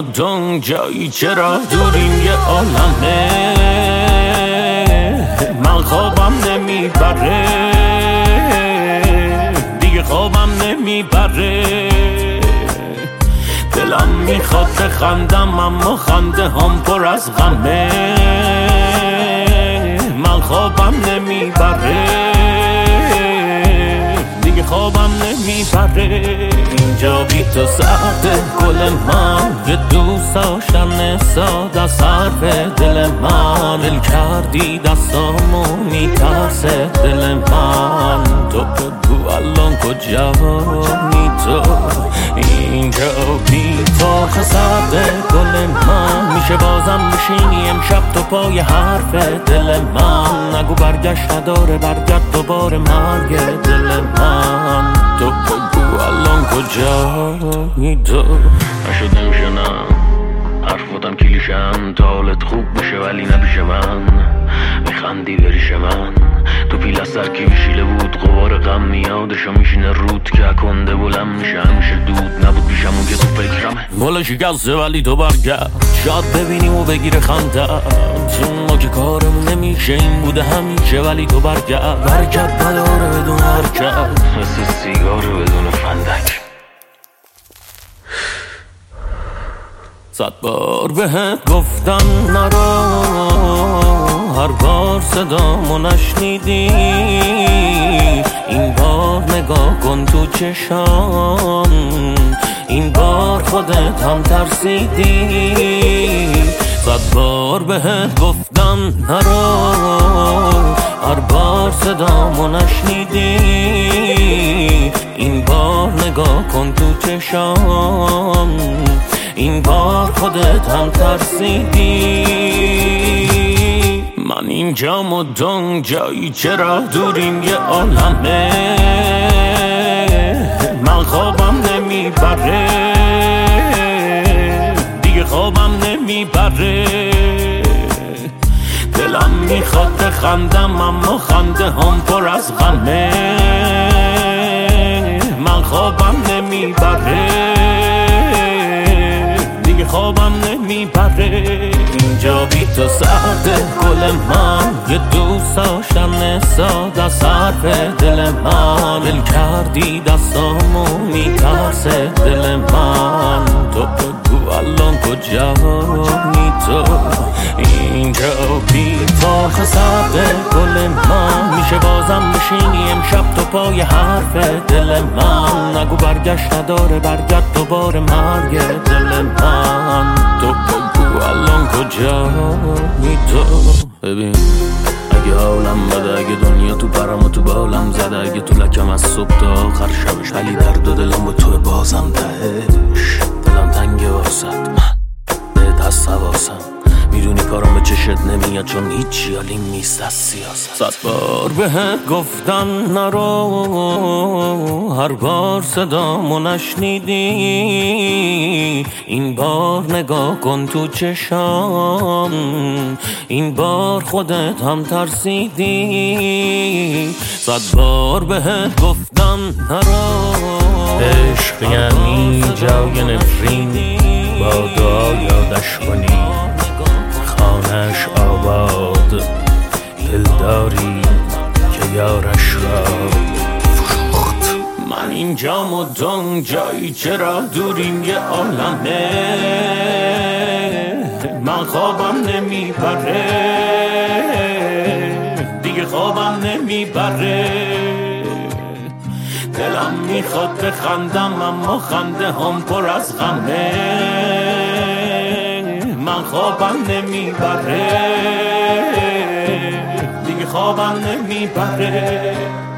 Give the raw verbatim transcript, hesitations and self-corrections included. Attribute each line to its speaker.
Speaker 1: مدام جایی چرا دوریم یه عالمه من خوابم نمیبره دیگه خوابم نمیبره دلم میخواد بخندم اما خنده هم پر از غمه من خوابم نمیبره دیگه خوابم نمیبره اینجا بی تو سرده گل من یه دوست داشتن ساده از حرف دل من دل کردی دستامو میترسه دل من تو بگو الان کجایی تو اینجا بی تو خسرده گل من میشه بازم بشینی امشب تو پای حرف دل من نگو برگشت نداره برگرد دوباره مرگ دل من تو بگو الان کجایی تو
Speaker 2: نشد نمیشه نه حرفاتم کلیشن تا حالت خوب بشه ولی نبیشه من میخندی بریش من تو پیل از سر کی میشیله بود غبار غم میادشو میشینه رود که کنده بلند میشه همیشه دود نبود پیشم اون که تو فکرمه
Speaker 1: والا شکسته ولی تو برگرد شاید ببینیم و بگیره خنده چون ما که کارمون نمیشه این بوده همیشه ولی تو برگرد برگرد نداره بدون حرکت
Speaker 2: مثل سیگار بدون فندک
Speaker 1: صد بار بهت گفتم نرو هر بار صدامو نشنیدی این بار نگاه کن تو چشام این بار خودت هم ترسیدی صد بار بهت گفتم نرو هر بار صدامو نشنیدی این بار نگاه کن تو چشام این بار خودت هم ترسیدی من اینجا مدام جایی چرا دوریم یه عالمه من خوابم نمیبره دیگه خوابم نمیبره دلم میخواد بخندم اما خنده هم پر از غمه من خوابم نمیبره خوابم نمیبره اینجا بی تو سرده گل من یه دوست داشتن ساده از حرف دل من دل کردی دستامو میترسه دل من تو بگو الان کجایی تو اینجا بی تو خسرده گل من میشه بازم بشینی امشب تو پای حرف دل من نگو برگشت نداره برگرد دوباره مرگ دل من تو بگو الان کجایی تو ببین اگه حالم بده اگه دنیا تو پرم و تو بالم زده اگه تو لکم از صبح تا آخر شبش ولی درد و دلم با تو بازم تهش دلم تنگه واسد من بهت هست حواسم میدونی کارم به چشت نمیاد چون هیچی حالیم نیست از سیاست صد بار بهت گفتم نرو هر بار صدامو نشنیدی این بار نگاه کن تو چشام این بار خودت هم ترسیدی صد بار بهت گفتم نرو
Speaker 3: عشق یعنی جای نفرین با دعا یادش کنی خانش آباد دلداری که یارش را فروخت
Speaker 1: من اینجا مدام جایی چرا دوریم یه عالمه من خوابم نمیبره دیگه خوابم نمیبره دلم میخواد بخندم اما خنده هم پر از غمه من خوابم نمیبره دیگه خوابم نمیبره